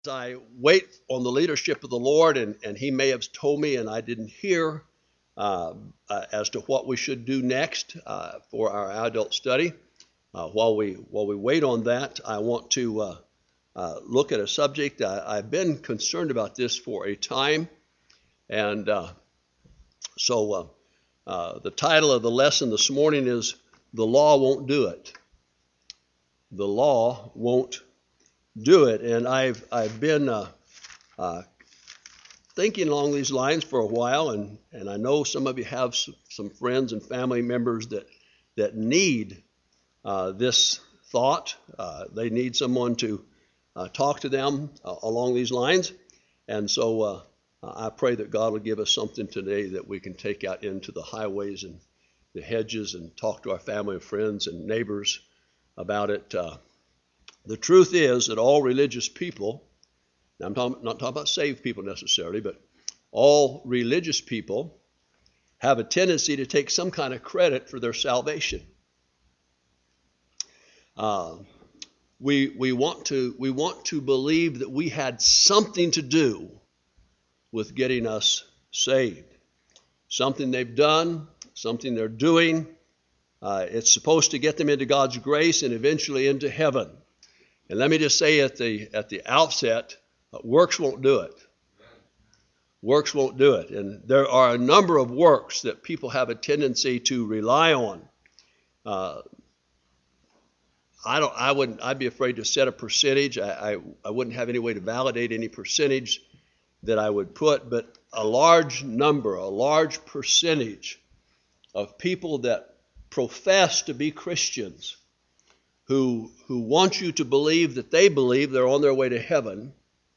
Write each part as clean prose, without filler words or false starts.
As I wait on the leadership of the Lord, and He may have told me and I didn't hear as to what we should do next for our adult study. While we wait on that, I want to look at a subject. I've been concerned about this for a time, and so the title of the lesson this morning is "The Law Won't Do It." The law won't do it, and I've been thinking along these lines for a while, and I know some of you have some friends and family members that need this thought. They need someone to talk to them along these lines, and so I pray that God will give us something today that we can take out into the highways and the hedges and talk to our family and friends and neighbors about it. The truth is that all religious people, now I'm not talking about saved people necessarily, but all religious people have a tendency to take some kind of credit for their salvation. We want to believe that we had something to do with getting us saved. Something they've done, something they're doing. It's supposed to get them into God's grace and eventually into heaven. And let me just say at the outset, works won't do it. Works won't do it. And there are a number of works that people have a tendency to rely on. I'd be afraid to set a percentage. I wouldn't have any way to validate any percentage that I would put, but a large percentage of people that profess to be Christians who want you to believe that they believe they're on their way to heaven,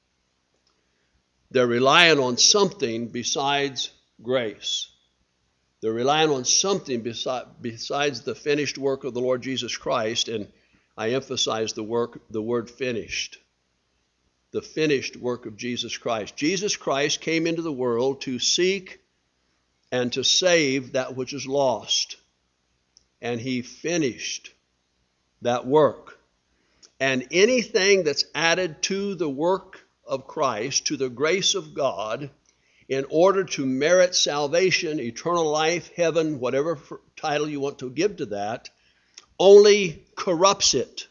they're relying on something besides grace. They're relying on something besides the finished work of the Lord Jesus Christ, and I emphasize the word finished. The finished work of Jesus Christ. Jesus Christ came into the world to seek and to save that which is lost, and He finished that work. And anything that's added to the work of Christ, to the grace of God, in order to merit salvation, eternal life, heaven, whatever title you want to give to that, only corrupts it.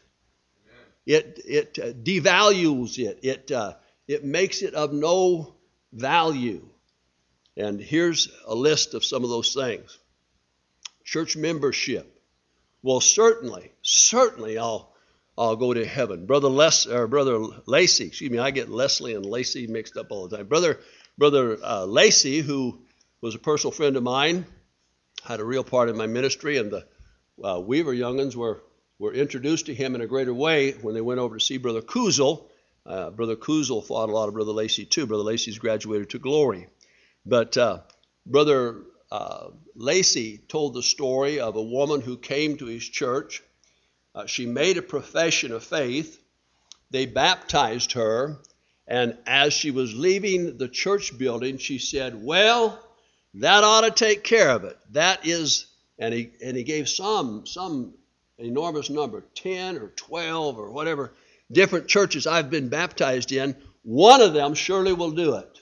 It devalues it. It makes it of no value. And here's a list of some of those things. Church membership. Well, certainly, I'll go to heaven. Brother Lacey, I get Leslie and Lacey mixed up all the time. Brother Lacey, who was a personal friend of mine, had a real part in my ministry, and the Weaver young'uns were introduced to him in a greater way when they went over to see Brother Kuzel. Brother Kuzel fought a lot of Brother Lacey too. Brother Lacey's graduated to glory. But Brother Lacey told the story of a woman who came to his church. She made a profession of faith. They baptized her, and as she was leaving the church building, she said, "Well, that ought to take care of it. That is," and he gave some enormous number, 10 or 12 or whatever different churches I've been baptized in. One of them surely will do it.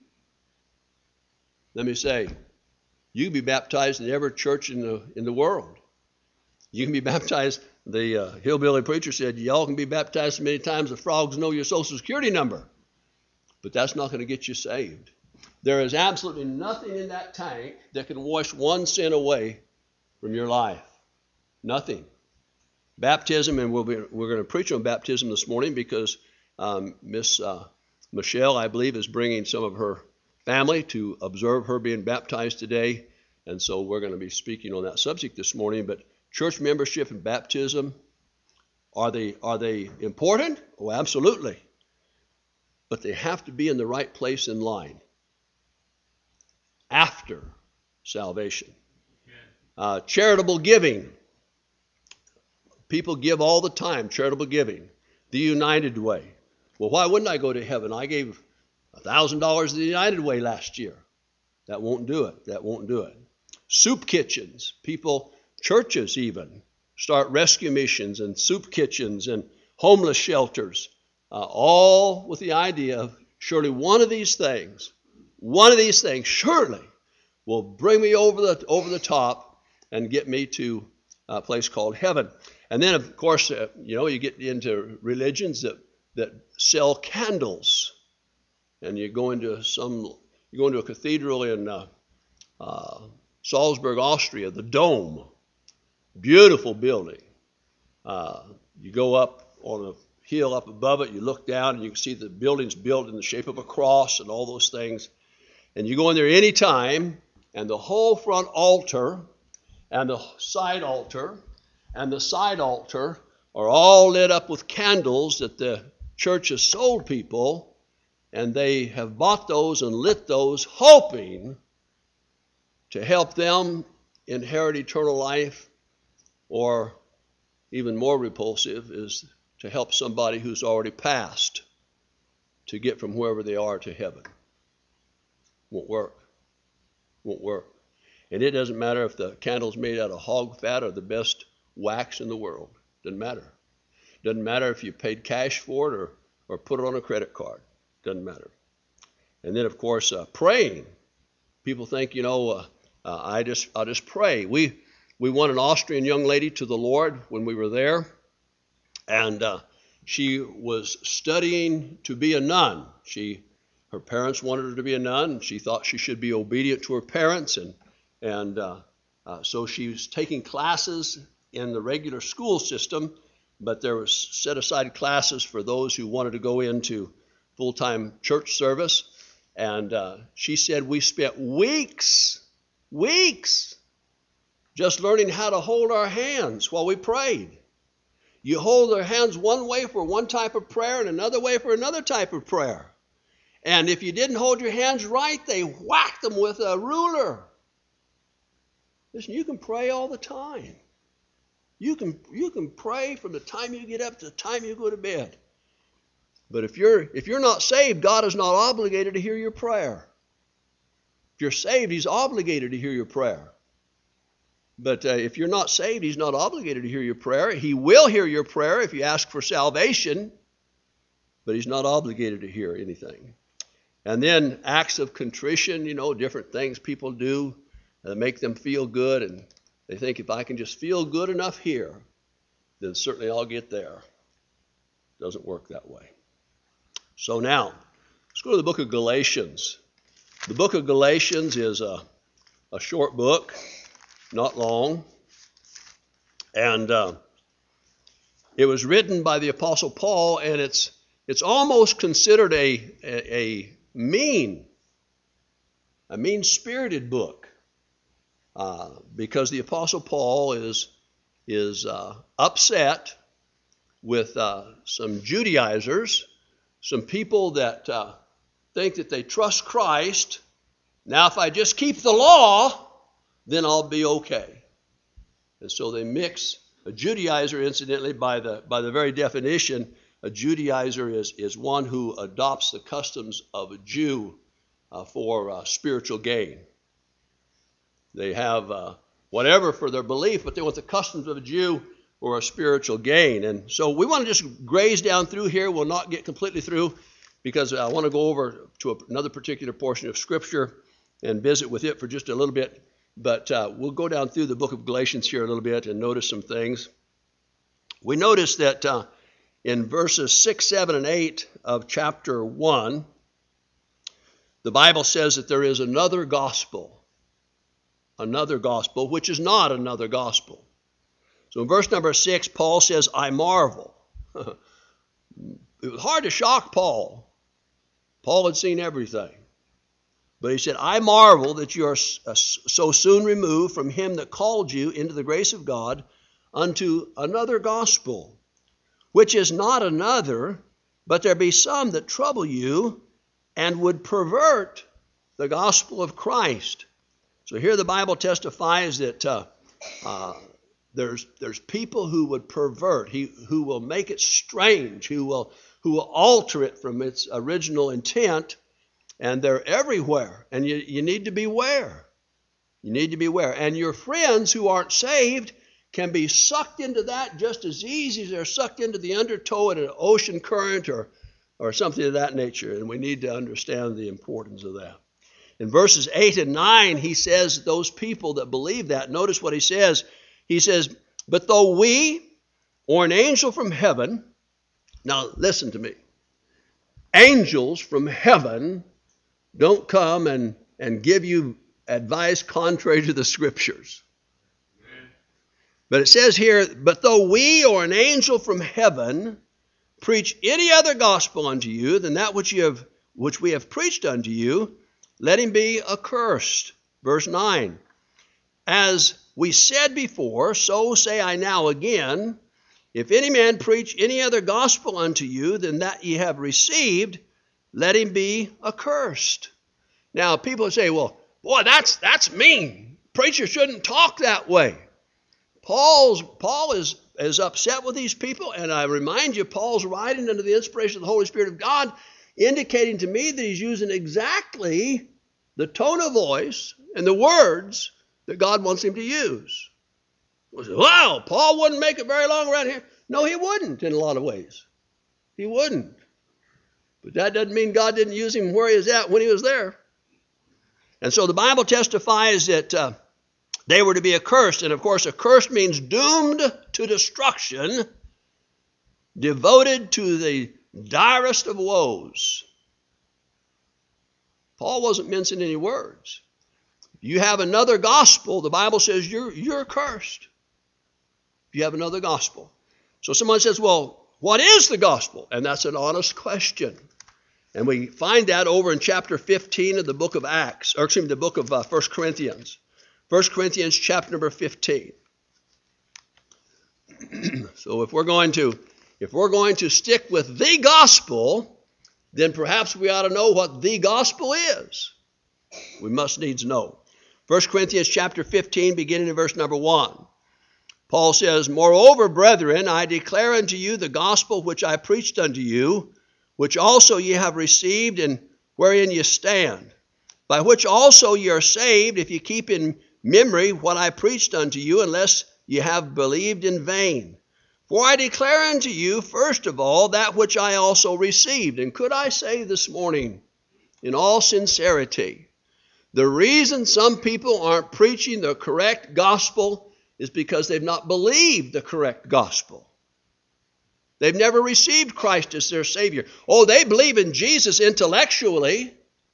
Let me say, you can be baptized in every church in the world. You can be baptized. The hillbilly preacher said, y'all can be baptized so many times the frogs know your social security number. But that's not going to get you saved. There is absolutely nothing in that tank that can wash one sin away from your life. Nothing. Baptism, and we're going to preach on baptism this morning because Miss Michelle, I believe, is bringing some of her family to observe her being baptized today, and so we're going to be speaking on that subject this morning. But church membership and baptism, are they important? Oh, absolutely. But they have to be in the right place in line after salvation. Charitable giving. People give all the time, charitable giving. The United Way. Well, why wouldn't I go to heaven? I gave $1,000 to the United Way last year. That won't do it. Soup kitchens. Churches even, start rescue missions and soup kitchens and homeless shelters. all with the idea of surely one of these things surely will bring me over the top and get me to a place called heaven. And then, of course, you get into religions that sell candles, and you go into a cathedral in Salzburg, Austria, the Dome, beautiful building. You go up on a hill up above it, you look down, and you can see the building's built in the shape of a cross and all those things. And you go in there any time, and the whole front altar and the side altar are all lit up with candles that the church has sold people, and they have bought those and lit those, hoping to help them inherit eternal life, or even more repulsive is to help somebody who's already passed to get from wherever they are to heaven. Won't work. And it doesn't matter if the candle's made out of hog fat or the best wax in the world. Doesn't matter if you paid cash for it or put it on a credit card. Doesn't matter. And then, of course, praying. People think, I'll just pray. We won an Austrian young lady to the Lord when we were there, and she was studying to be a nun. Her parents wanted her to be a nun, and she thought she should be obedient to her parents, and so she was taking classes in the regular school system, but there was set aside classes for those who wanted to go into full-time church service. And she said we spent weeks just learning how to hold our hands while we prayed. You hold their hands one way for one type of prayer and another way for another type of prayer. And if you didn't hold your hands right, they whacked them with a ruler. Listen, you can pray all the time. You can pray from the time you get up to the time you go to bed. But if you're not saved, God is not obligated to hear your prayer. If you're saved, He's obligated to hear your prayer. But if you're not saved, He's not obligated to hear your prayer. He will hear your prayer if you ask for salvation, but He's not obligated to hear anything. And then acts of contrition, different things people do that make them feel good, and they think if I can just feel good enough here, then certainly I'll get there. Doesn't work that way. So now, let's go to the book of Galatians. The book of Galatians is a short book, not long, and it was written by the Apostle Paul, and it's almost considered a mean-spirited book, because the Apostle Paul is upset with some Judaizers, some people that think that they trust Christ. Now, if I just keep the law, then I'll be okay. And so they mix a Judaizer, incidentally, by the very definition. A Judaizer is one who adopts the customs of a Jew for spiritual gain. They have whatever for their belief, but they want the customs of a Jew for a spiritual gain. And so we want to just graze down through here. We'll not get completely through because I want to go over to another particular portion of Scripture and visit with it for just a little bit. But we'll go down through the book of Galatians here a little bit and notice some things. We notice that in verses 6, 7, and 8 of chapter 1, the Bible says that there is another gospel, which is not another gospel. So in verse number 6, Paul says, I marvel. It was hard to shock Paul. Paul had seen everything. But he said, I marvel that you are so soon removed from him that called you into the grace of God unto another gospel, which is not another, but there be some that trouble you and would pervert the gospel of Christ. So here the Bible testifies that there's people who would pervert, who will make it strange, who will alter it from its original intent, and they're everywhere. And you need to beware. You need to beware. And your friends who aren't saved can be sucked into that just as easy as they're sucked into the undertow in an ocean current or or something of that nature, and we need to understand the importance of that. In verses 8 and 9, he says those people that believe that, notice what he says. He says, but though we or an angel from heaven, now listen to me, angels from heaven don't come and give you advice contrary to the Scriptures. But it says here, but though we or an angel from heaven preach any other gospel unto you than that which we have preached unto you, let him be accursed. Verse 9, as we said before, so say I now again, if any man preach any other gospel unto you than that ye have received, let him be accursed. Now people say, well, boy, that's mean. Preachers shouldn't talk that way. Paul is upset with these people, and I remind you, Paul's writing under the inspiration of the Holy Spirit of God, indicating to me that he's using exactly the tone of voice and the words that God wants him to use. Wow, Paul wouldn't make it very long around here. No, he wouldn't in a lot of ways. He wouldn't. But that doesn't mean God didn't use him where he was at when he was there. And so the Bible testifies that they were to be accursed. And of course, accursed means doomed to destruction, devoted to the direst of woes. Paul wasn't mincing any words. You have another gospel, the Bible says you're cursed. If you have another gospel. So someone says, well, what is the gospel? And that's an honest question. And we find that over in chapter 15 of the book of Acts, or excuse me, the book of 1 Corinthians. 1 Corinthians chapter number 15. So if we're going to stick with the gospel, then perhaps we ought to know what the gospel is. We must needs know. 1 Corinthians chapter 15, beginning in verse number 1. Paul says, moreover, brethren, I declare unto you the gospel which I preached unto you, which also ye have received, and wherein ye stand, by which also ye are saved, if ye keep in memory what I preached unto you, unless ye have believed in vain. For I declare unto you, first of all, that which I also received. And could I say this morning, in all sincerity, the reason some people aren't preaching the correct gospel is because they've not believed the correct gospel. They've never received Christ as their Savior. Oh, they believe in Jesus intellectually,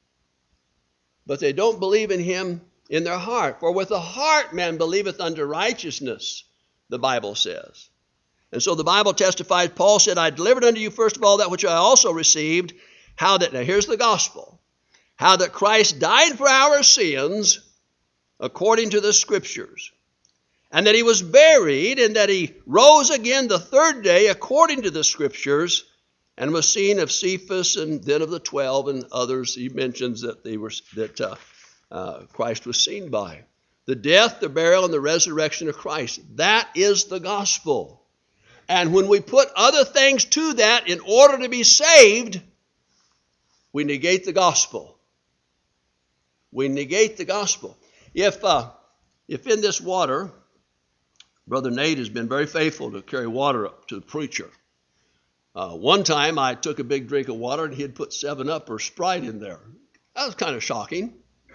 but they don't believe in Him in their heart. For with the heart man believeth unto righteousness, the Bible says. And so the Bible testifies, Paul said, I delivered unto you first of all that which I also received, how that, now here's the gospel, how that Christ died for our sins according to the Scriptures, and that He was buried, and that He rose again the third day according to the Scriptures, and was seen of Cephas, and then of the 12, and others He mentions that Christ was seen by. The death, the burial, and the resurrection of Christ. That is the gospel. And when we put other things to that in order to be saved, we negate the gospel. We negate the gospel. If in this water, Brother Nate has been very faithful to carry water up to the preacher. One time I took a big drink of water and he had put 7-Up or Sprite in there. That was kind of shocking.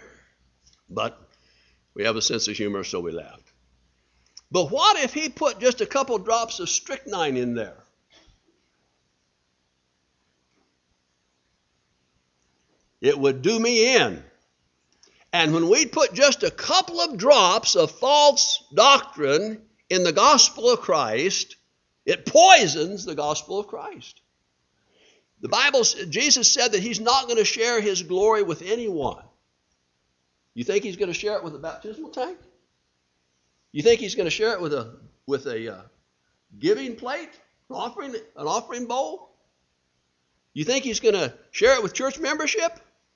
But we have a sense of humor, so we laughed. But what if he put just a couple drops of strychnine in there? It would do me in. And when we put just a couple of drops of false doctrine in the gospel of Christ, it poisons the gospel of Christ. The Bible, Jesus said that He's not going to share His glory with anyone. You think He's going to share it with a baptismal tank? You think He's going to share it with a giving plate, an offering bowl? You think He's going to share it with church membership?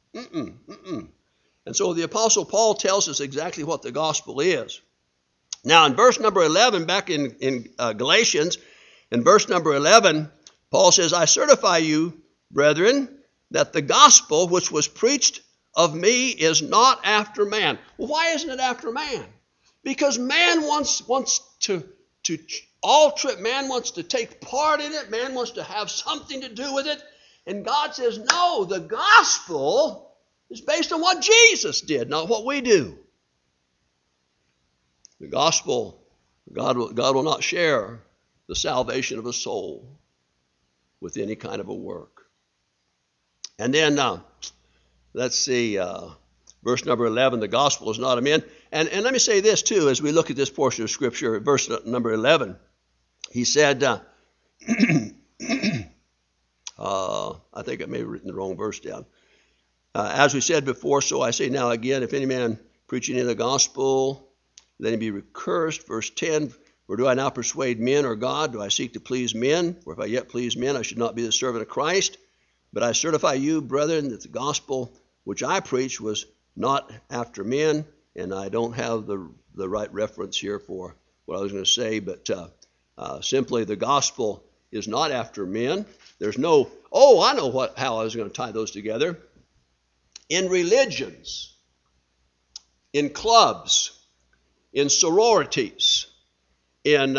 And so the Apostle Paul tells us exactly what the gospel is. Now in verse number 11, back in Galatians, in verse number 11, Paul says, I certify you, brethren, that the gospel which was preached of me is not after man. Well, why isn't it after man? Because man wants to alter it. Man wants to take part in it. Man wants to have something to do with it. And God says, no, the gospel is based on what Jesus did, not what we do. The gospel, God will not share the salvation of a soul with any kind of a work. And then, let's see, verse number 11, the gospel is not of men. And let me say this too, as we look at this portion of Scripture, verse number 11, he said, I think I may have written the wrong verse down. As we said before, so I say now again, if any man preaching in the gospel, let him be accursed. Verse 10, for do I now persuade men or God? Do I seek to please men? For if I yet please men, I should not be the servant of Christ. But I certify you, brethren, that the gospel which I preached was not after men. And I don't have the right reference here for what I was going to say, but simply the gospel is not after men. There's no, I know how I was going to tie those together. In religions, in clubs, in sororities, in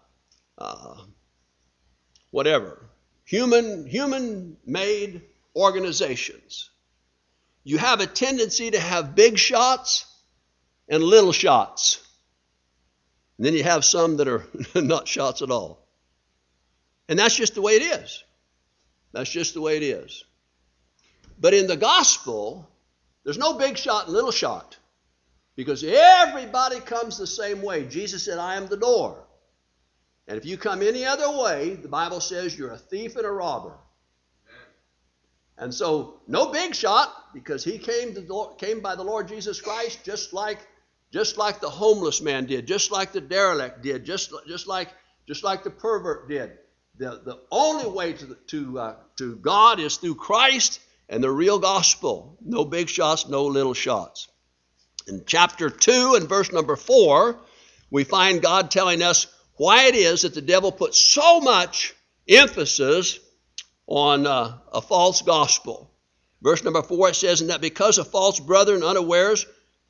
whatever, human-made organizations, you have a tendency to have big shots and little shots. And then you have some that are not shots at all. And that's just the way it is. That's just the way it is. But in the gospel, there's no big shot and little shot, because everybody comes the same way. Jesus said, I am the door. And if you come any other way, the Bible says you're a thief and a robber. And so no big shot, because he came by the Lord Jesus Christ just like the homeless man did, just like the derelict did, just like the pervert did. The only way to God is through Christ and the real gospel. No big shots, no little shots. In chapter 2 and verse number 4, we find God telling us why it is that the devil puts so much emphasis on a false gospel. Verse number 4, it says, and that because of false brethren unawares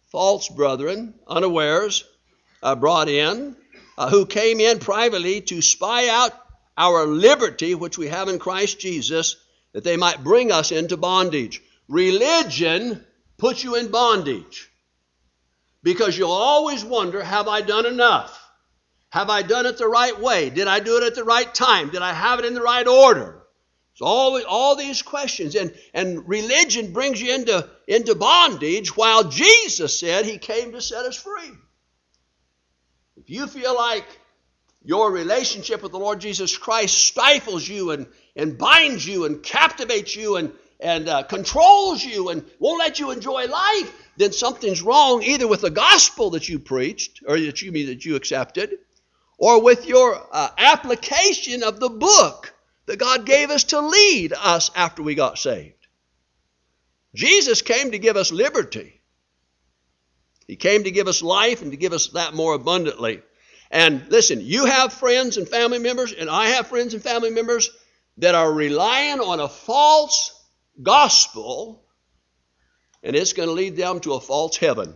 brought in, who came in privately to spy out our liberty, which we have in Christ Jesus, that they might bring us into bondage. Religion puts you in bondage, because you'll always wonder, have I done enough? Have I done it the right way? Did I do it at the right time? Did I have it in the right order? So all these questions, and religion brings you into bondage, while Jesus said he came to set us free. If you feel like your relationship with the Lord Jesus Christ stifles you and binds you and captivates you and controls you and won't let you enjoy life, then something's wrong either with the gospel that you preached or that you accepted, or with your application of the book that God gave us to lead us after we got saved. Jesus came to give us liberty. He came to give us life and to give us that more abundantly. And listen, you have friends and family members, and I have friends and family members that are relying on a false gospel, and it's going to lead them to a false heaven.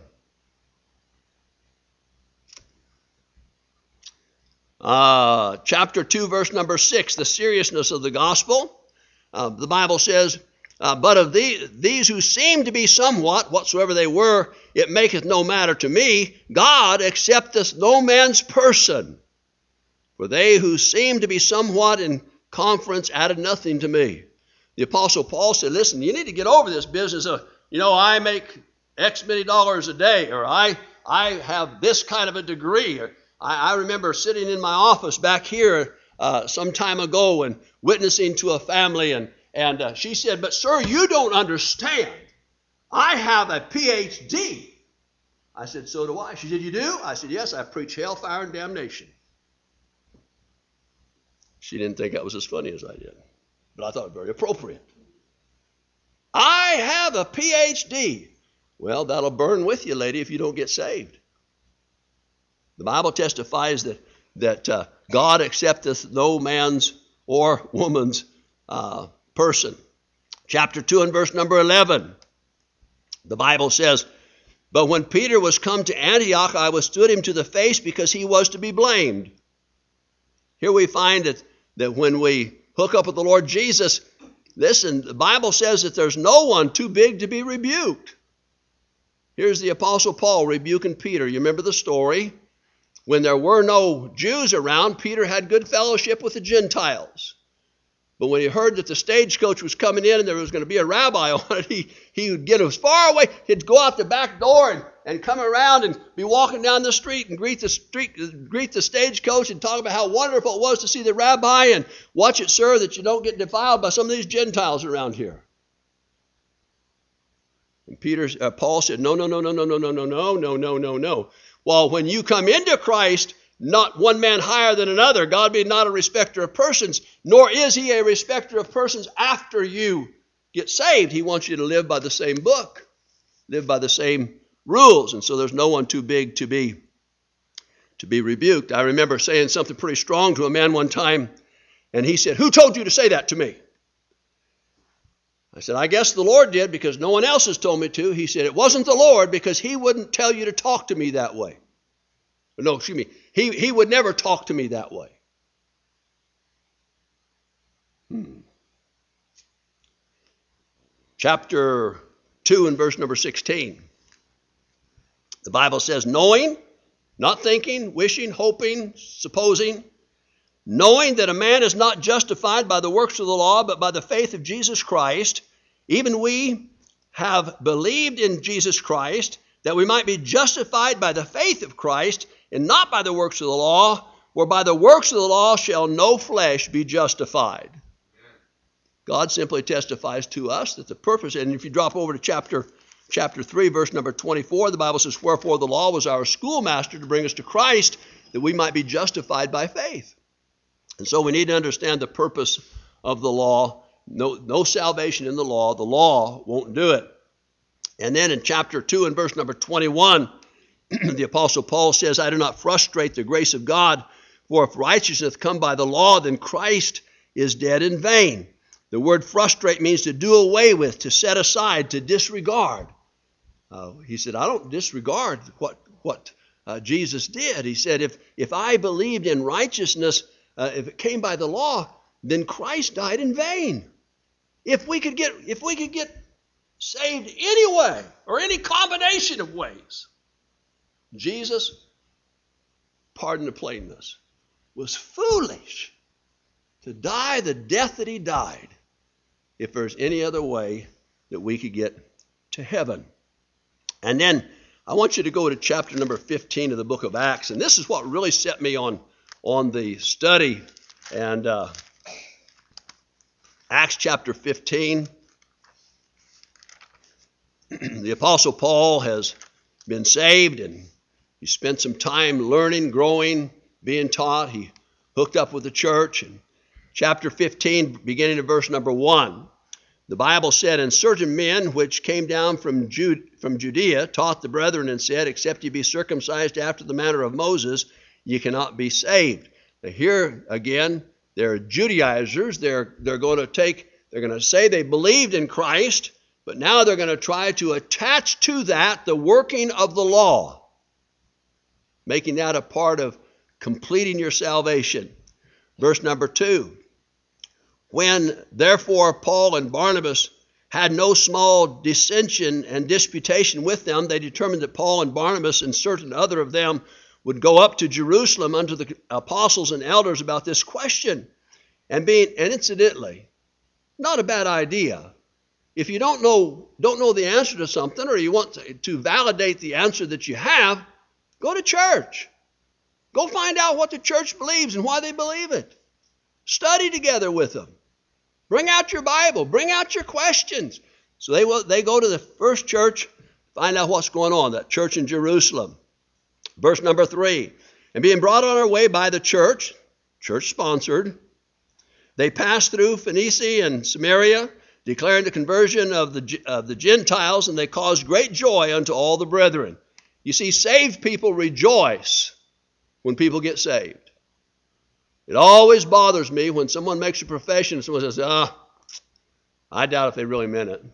Chapter 2, verse number 6, the seriousness of the gospel. The Bible says, but of these who seem to be somewhat, whatsoever they were, it maketh no matter to me. God accepteth no man's person. For they who seem to be somewhat in conference added nothing to me. The Apostle Paul said, listen, you need to get over this business of, I make X many dollars a day, or I have this kind of a degree. Or I remember sitting in my office back here some time ago and witnessing to a family, and she said, but sir, you don't understand. I have a PhD. I said, so do I. She said, you do? I said, yes, I preach hellfire and damnation. She didn't think that was as funny as I did, but I thought it very appropriate. I have a PhD. Well, that'll burn with you, lady, if you don't get saved. The Bible testifies that God accepteth no man's or woman's person. Chapter 2 and verse number 11. The Bible says, but when Peter was come to Antioch, I withstood him to the face, because he was to be blamed. Here we find that when we hook up with the Lord Jesus, Listen, the Bible says that there's no one too big to be rebuked. Here's the Apostle Paul rebuking Peter. You remember the story? When there were no Jews around, Peter had good fellowship with the Gentiles. But when he heard that the stagecoach was coming in and there was going to be a rabbi on it, he would get as far away. He'd go out the back door and come around and be walking down the street and greet the stagecoach and talk about how wonderful it was to see the rabbi, and watch it, sir, that you don't get defiled by some of these Gentiles around here. And Paul said, no. Well, when you come into Christ, not one man higher than another. God be not a respecter of persons, nor is he a respecter of persons after you get saved. He wants you to live by the same book, live by the same rules. And so there's no one too big to be rebuked. I remember saying something pretty strong to a man one time, and he said, "Who told you to say that to me?" I said, "I guess the Lord did, because no one else has told me to." He said, "It wasn't the Lord, because he wouldn't tell you to talk to me that way." No, excuse me. He would never talk to me that way. Chapter 2 and verse number 16. The Bible says, knowing, not thinking, wishing, hoping, supposing, knowing that a man is not justified by the works of the law, but by the faith of Jesus Christ, even we have believed in Jesus Christ, that we might be justified by the faith of Christ, and not by the works of the law, for by the works of the law shall no flesh be justified. God simply testifies to us that the purpose, and if you drop over to chapter 3, verse number 24, the Bible says, wherefore the law was our schoolmaster to bring us to Christ, that we might be justified by faith. And so we need to understand the purpose of the law. No salvation in the law won't do it. And then in chapter 2 and verse number 21, the Apostle Paul says, I do not frustrate the grace of God, for if righteousness come by the law, then Christ is dead in vain. The word frustrate means to do away with, to set aside, to disregard. He said, I don't disregard what Jesus did. He said, if I believed in righteousness, if it came by the law, then Christ died in vain. If we could get saved any way, or any combination of ways, Jesus, pardon the plainness, was foolish to die the death that he died if there's any other way that we could get to heaven. And then I want you to go to chapter number 15 of the book of Acts, and this is what really set me on the study. And Acts chapter 15, the Apostle Paul has been saved, and he spent some time learning, growing, being taught. He hooked up with the church. And chapter 15, beginning of verse number 1, the Bible said, and certain men which came down from Judea taught the brethren and said, except ye be circumcised after the manner of Moses, ye cannot be saved. Now here again, they're Judaizers. They're going to say they believed in Christ, but now they're going to try to attach to that the working of the law, making that a part of completing your salvation. Verse number 2, when therefore Paul and Barnabas had no small dissension and disputation with them, they determined that Paul and Barnabas and certain other of them would go up to Jerusalem unto the apostles and elders about this question. And incidentally, not a bad idea. If you don't know the answer to something, or you want to validate the answer that you have, go to church. Go find out what the church believes and why they believe it. Study together with them. Bring out your Bible. Bring out your questions. So they go to the first church, find out what's going on, that church in Jerusalem. Verse number 3, and being brought on our way by the church sponsored, they passed through Phoenicia and Samaria, declaring the conversion of the Gentiles, and they caused great joy unto all the brethren. You see, saved people rejoice when people get saved. It always bothers me when someone makes a profession and someone says, I doubt if they really meant it.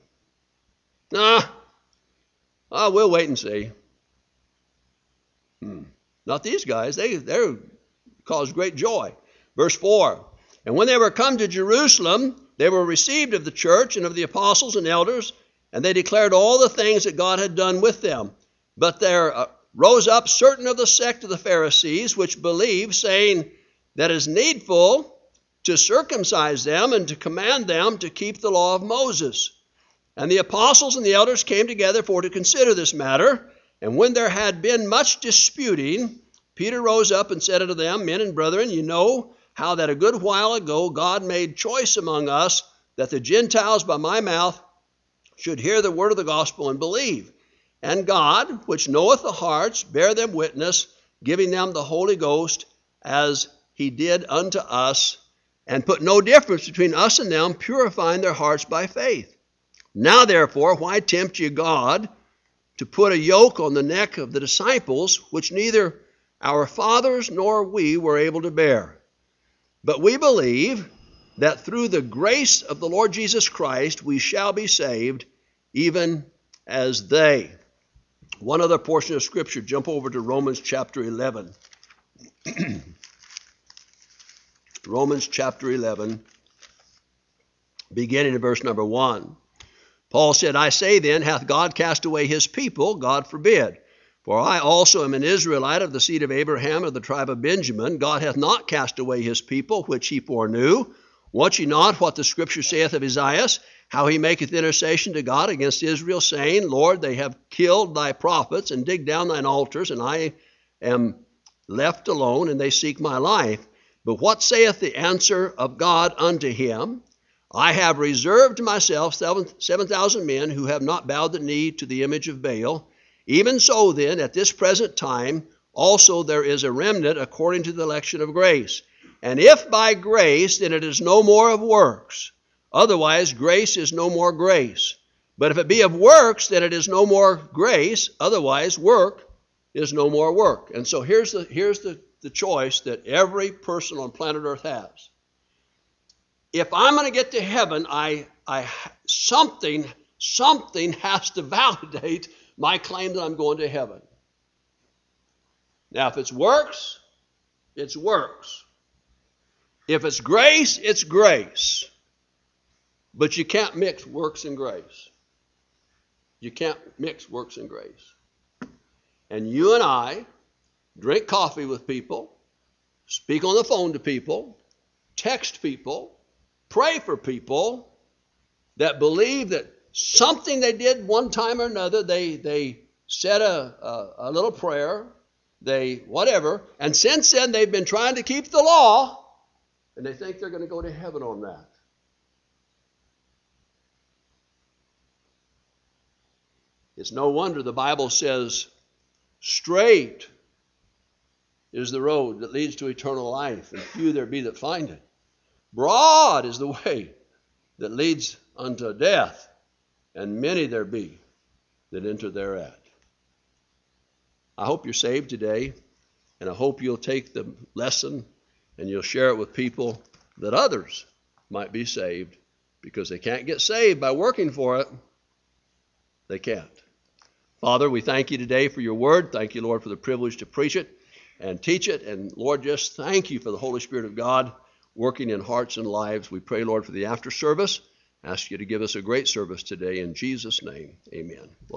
We'll wait and see. Not these guys. They're caused great joy. Verse 4, and when they were come to Jerusalem, they were received of the church and of the apostles and elders, and they declared all the things that God had done with them. But there rose up certain of the sect of the Pharisees, which believed, saying that it is needful to circumcise them and to command them to keep the law of Moses. And the apostles and the elders came together for to consider this matter. And when there had been much disputing, Peter rose up and said unto them, Men and brethren, you know how that a good while ago God made choice among us that the Gentiles by my mouth should hear the word of the gospel and believe. And God, which knoweth the hearts, bare them witness, giving them the Holy Ghost, as he did unto us, and put no difference between us and them, purifying their hearts by faith. Now therefore, why tempt ye God to put a yoke on the neck of the disciples, which neither our fathers nor we were able to bear? But we believe that through the grace of the Lord Jesus Christ we shall be saved, even as they. One other portion of Scripture, jump over to Romans chapter 11. Romans chapter 11, beginning in verse number 1. Paul said, I say then, hath God cast away his people? God forbid. For I also am an Israelite of the seed of Abraham, of the tribe of Benjamin. God hath not cast away his people, which he foreknew. Wot ye not what the Scripture saith of Esaias, how he maketh intercession to God against Israel, saying, Lord, they have killed thy prophets, and digged down thine altars, and I am left alone, and they seek my life. But what saith the answer of God unto him? I have reserved to myself 7,000 men who have not bowed the knee to the image of Baal. Even so then, at this present time, also there is a remnant according to the election of grace. And if by grace, then it is no more of works. Otherwise, grace is no more grace. But if it be of works, then it is no more grace. Otherwise, work is no more work. And so here's the choice that every person on planet Earth has. If I'm going to get to heaven, something has to validate my claim that I'm going to heaven. Now, if it's works, it's works. If it's grace, it's grace. But you can't mix works and grace. You can't mix works and grace. And you and I drink coffee with people, speak on the phone to people, text people, pray for people that believe that something they did one time or another, they said a little prayer, they whatever, and since then they've been trying to keep the law, and they think they're going to go to heaven on that. It's no wonder the Bible says, straight is the road that leads to eternal life, and few there be that find it. Broad is the way that leads unto death, and many there be that enter thereat. I hope you're saved today, and I hope you'll take the lesson and you'll share it with people that others might be saved, because they can't get saved by working for it. They can't. Father, we thank you today for your word. Thank you, Lord, for the privilege to preach it and teach it. And Lord, just thank you for the Holy Spirit of God working in hearts and lives. We pray, Lord, for the after service. Ask you to give us a great service today. In Jesus' name, amen.